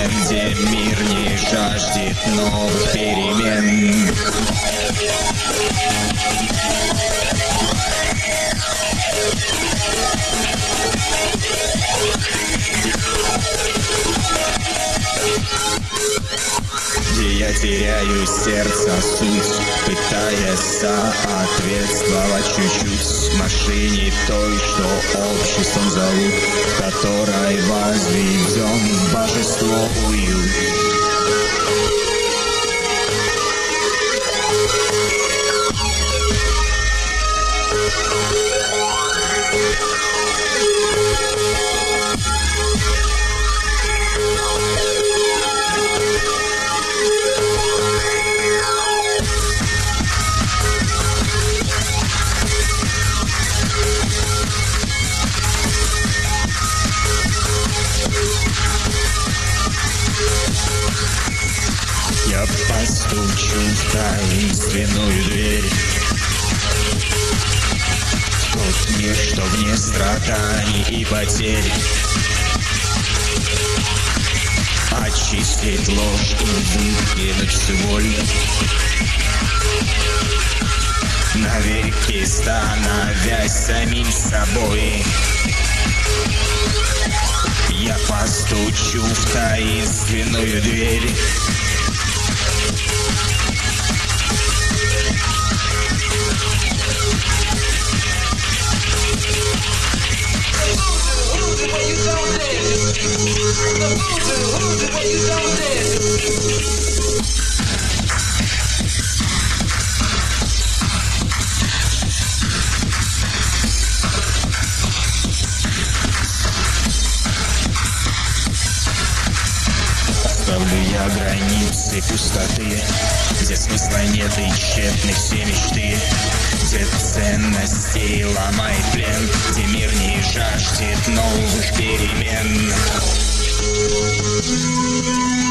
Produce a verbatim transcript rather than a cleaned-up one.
плен, где мир не жаждет новых перемен. Где я теряю сердце, суть, пытаясь соответствовать чуть-чуть машине той, что обществом зовут, которой возведен в божество уют. Я постучу в таинственную дверь, в тот мир, что вне страданий и потерь. Очистить ложь и выкинуть боль, навеки становясь самим собой. Я постучу в таинственную дверь, ставлю я границы пустоты, где смысла нет и тщетны все мечты, где ценности ломает плен, где мир не жаждет новых перемен.